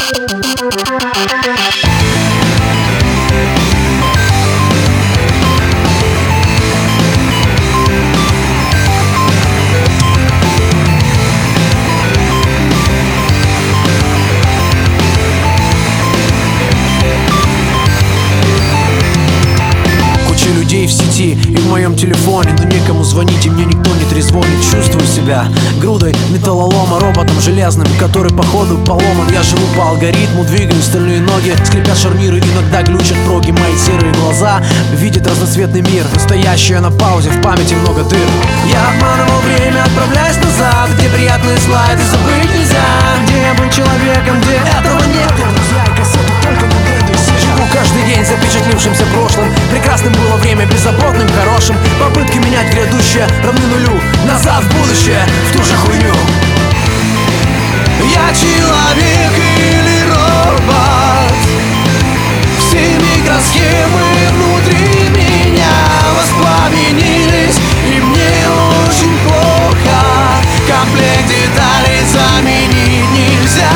Людей в сети и в моем телефоне, но некому звонить, и мне никто не трезвонит. Чувствую себя грудой металлолома, роботом железным, который походу поломан. Я живу по алгоритму, двигаю стальные ноги, скрипят шарниры, иногда глючат проги. Мои серые глаза видят разноцветный мир, настоящее на паузе, в памяти много дыр. Я обманывал время, отправляясь назад, где приятные слайды забыть нельзя, где я был человеком, где этого нет. Друзья и кассеты только на дреды. Живу каждый день запечатлившимся прошлым. Прекрасным было время, беззаботным, хорошим. Попытки менять грядущее равны нулю. Назад в будущее, в ту же хуйню. Я человек или робот? Все микросхемы внутри меня воспламенились, и мне очень плохо. Комплект деталей заменить нельзя.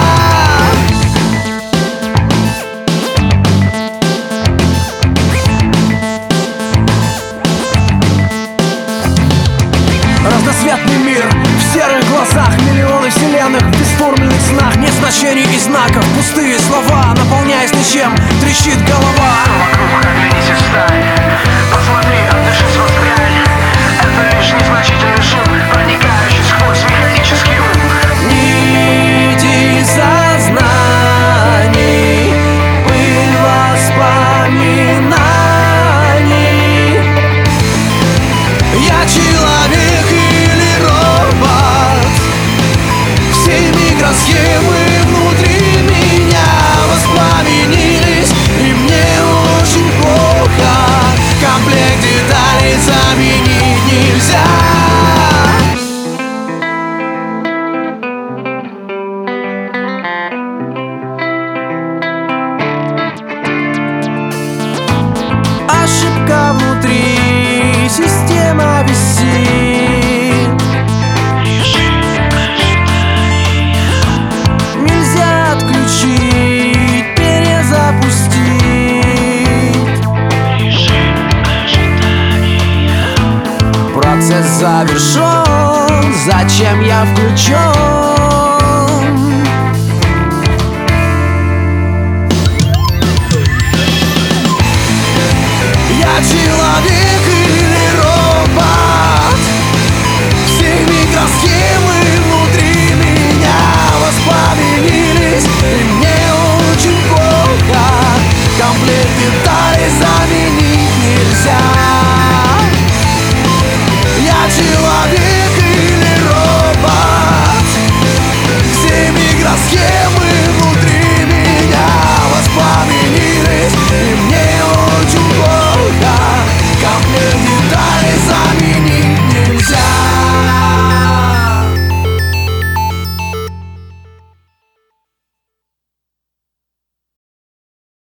Разноцветный мир в серых глазах, миллионы вселенных в бесформенных снах. Нет значений и знаков, пустые слова, наполняясь ничем, трещит голова. Вокруг оглянись и встань, посмотри, отдышись, воспрянь. Это лишь незначительный шум, проникающий сквозь механический ум. Нити сознаний, пыль воспоминаний. Я человек или робот? Все микросхемы внутри меня воспламенились, и мне очень плохо. Комплект деталей заменить нельзя. Ошибка внутри, система висит. Нельзя отключить, перезапустить. Процесс завершен, зачем я включен?